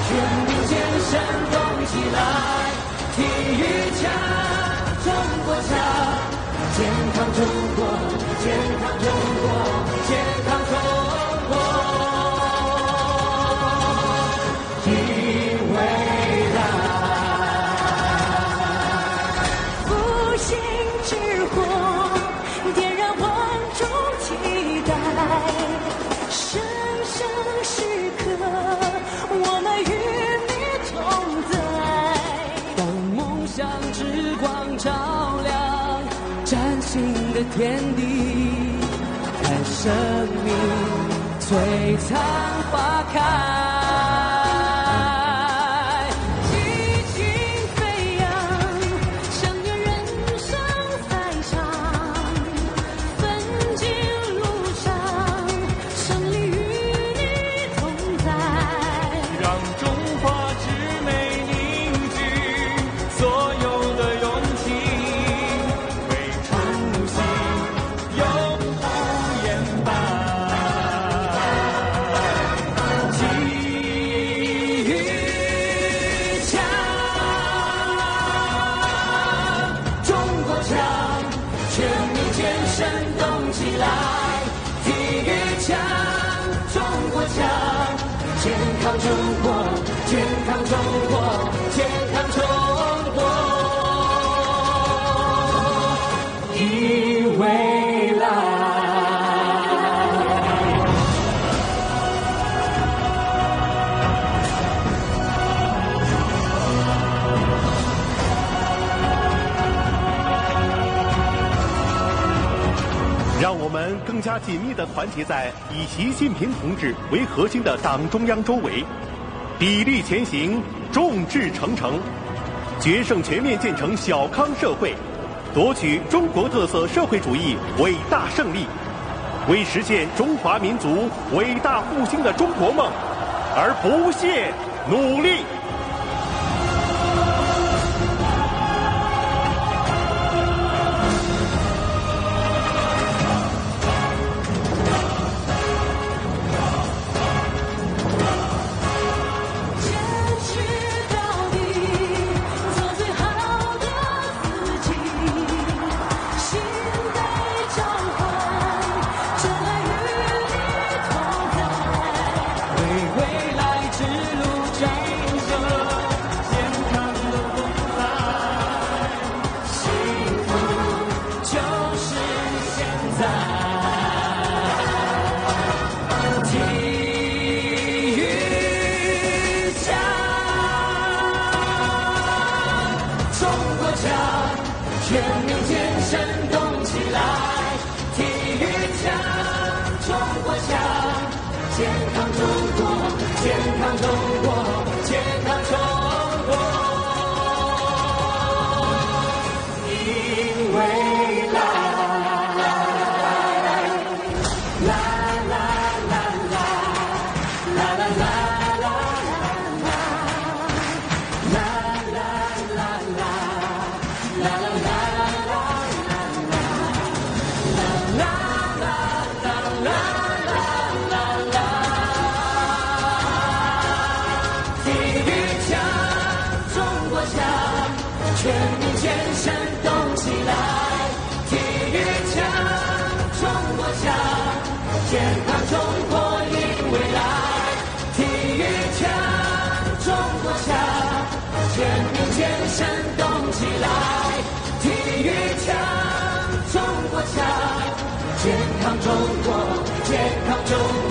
全民健身动起来，体育强，中国强，健康中国，健康中国，健康中国，赢未来。 复兴之火，点燃万众期待，生生时刻，我们与你同在。 当梦想之光照亮崭新的天地，看生命璀璨花开。 激情飞扬，上演人生赛场，奋进路上，胜利与你同在。 让中华之美凝聚所有的勇气，为初心永不言败。 体育强，中国强，全民健身动起来。体育强，中国强，健康中国，健康中国，健康中国，赢未来。 让我们更加紧密地团结在以习近平同志为核心的党中央周围，砥砺前行，众志成城，决胜全面建成小康社会，夺取中国特色社会主义伟大胜利，为实现中华民族伟大复兴的中国梦而不懈努力。 坚持到底，做最好的自己，心被召唤，真爱与你同在。 为未来之路展现健康的风采，幸福就是现在。体育强，中国强，全民健身动起来。体育强，中国强，健康中国，健康中国，健康中国，赢未来。啦啦啦啦，啦啦啦啦啦，啦啦啦啦，啦啦啦啦啦，啦啦啦啦啦啦。体育强，中国强，全民健身动起来。体育强，中国强，健康中国赢未来。体育强，中国强，全民健身动起来。体育强，中国强，健康中国，健康中国。